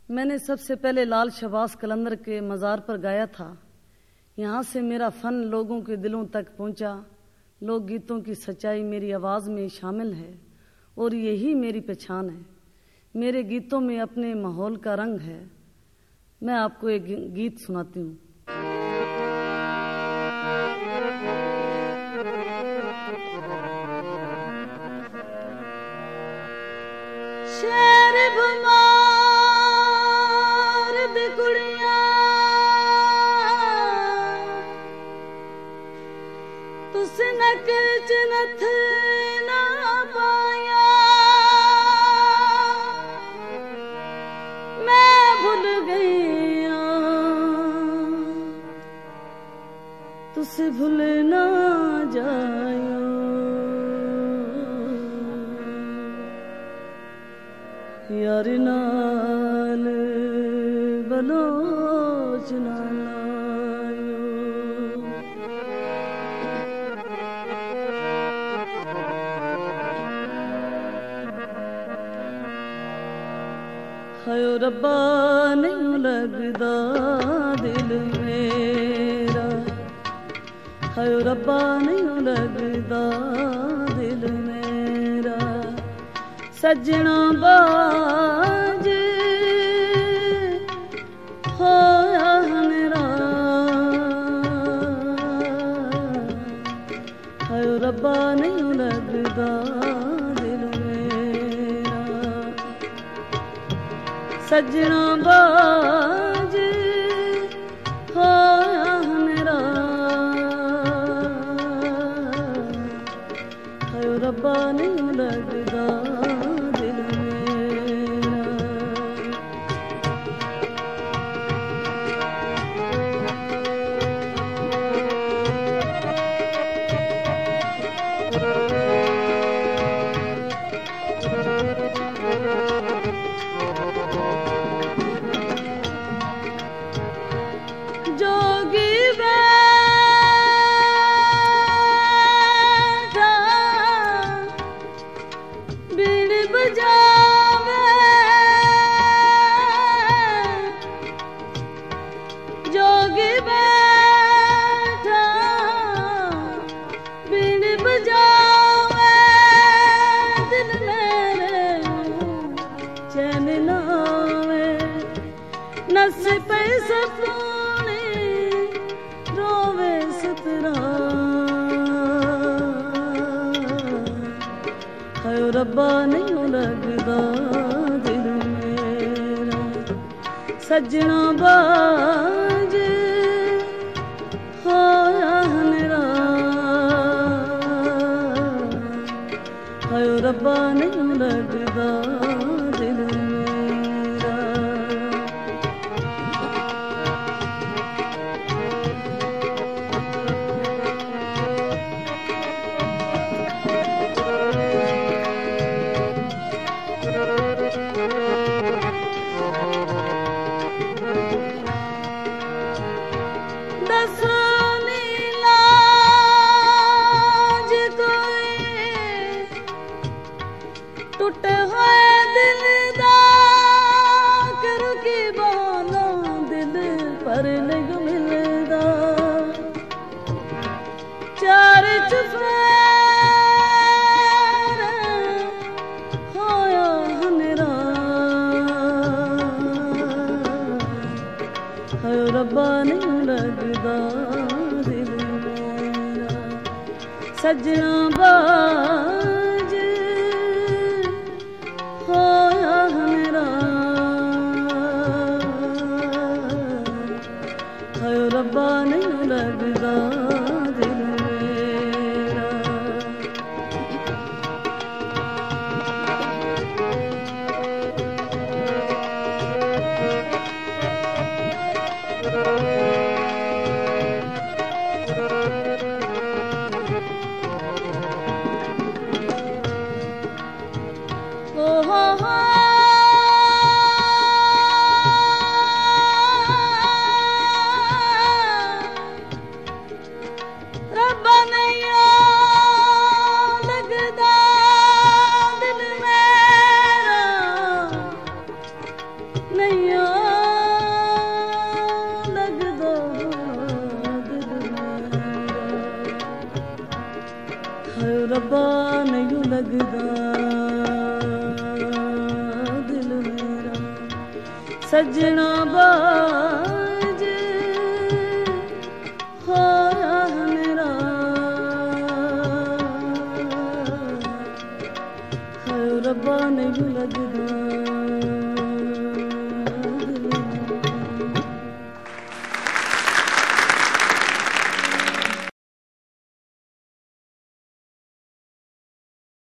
मैंने सबसे पहले लाल शहबाज कलंदर के मज़ार पर गाया था। यहाँ से मेरा फ़न लोगों के दिलों तक पहुँचा। लोकगीतों की सच्चाई मेरी आवाज़ में शामिल है और यही मेरी पहचान है। मेरे गीतों में अपने माहौल का रंग है। मैं आपको एक गीत सुनाती हूँ। शेर भमार दी कुड़ियां तुस नक च नथ ना पाया, मैं भुल गई तुस भुल ना जायो। यार नाल बलोच ना लायो। हायो रब्बा नहीं लगदा दिल मेरा, हायो रब्बा नहीं लगदा दिल मेरा। सजना बाज होया मेरा, हायो रब्बा नहीं लगदा दिल मेरा। सजना बाज होया मेरा, हायो रब्बा नहीं लगदा। जोगी बैठा बीन बजावे, जोगी बैठा बीन बजावे। दिल मेरे चैन नावे, नस पे सपने रोवे सतरा। हायो रब्बा नहीं लगदा दिल मेरा। सजना बाज होया मेरा, हायो रब्बा नहीं लगदा दिल मेरा। टूटे हुए दिल दा करू की बहाना, दिल पर नहीं मिलदा। चार चुफेर होया मेरा, हायो रब्बा नहीं लगदा दिल मेरा। सजना बाज होया मेरा, हायो रब्बा नहीं लगदा दिल मेरा। दफा नहीं लगदा दिल मेरा सजना बा